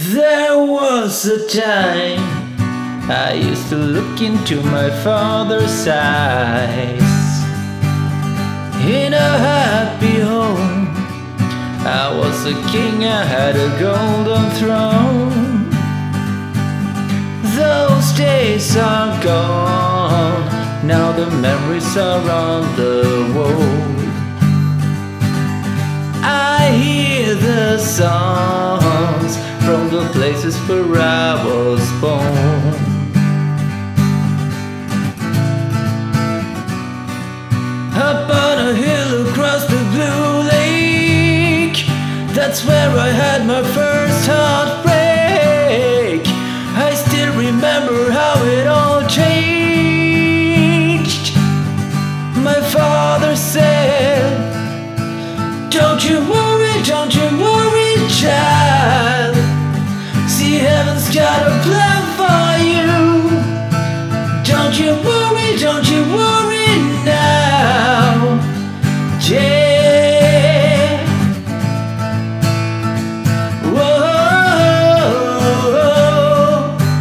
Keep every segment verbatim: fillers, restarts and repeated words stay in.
There was a time I used to look into my father's eyes. In a happy home, I was a king, I had a golden throne. Those days are gone, now the memories are on the wall. I hear the songs from the places where I was born. Up on a hill across the blue lake, that's where I had my first heartbreak. I still remember how it all changed. My father said, "Don't you worry, don't you worry, child. See, heaven's got a plan for you. Don't you worry, don't you worry now." Yeah. Whoa.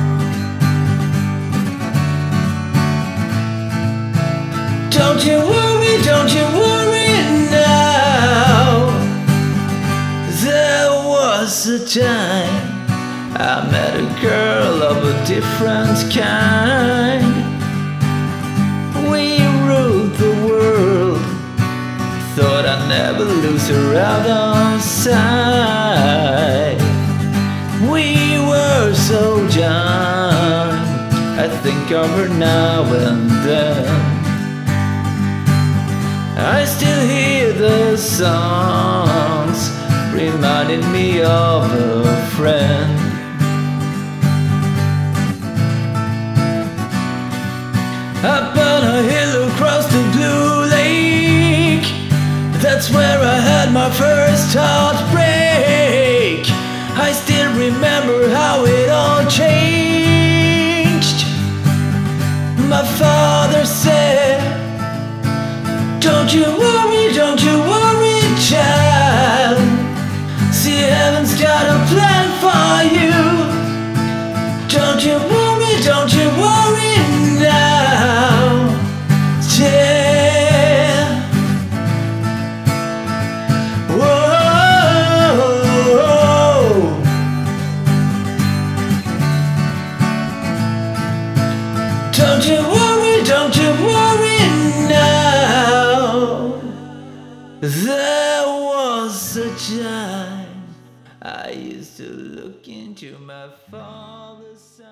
Don't you worry, don't you worry now. There was a time I met a girl of a different kind. We ruled the world, thought I'd never lose her out of sight. We were so young, I think of her now and then. I still hear the songs reminding me of a friend. Up on a hill across the blue lake, that's where I had my first heartbreak. I still remember how it all changed. My father said, "Don't you worry, don't you worry, child. See, heaven's got a plan for you. Don't you worry, don't you worry now." Yeah. Whoa. Don't you worry, don't you worry now. There was a time I used to look into my father's eyes.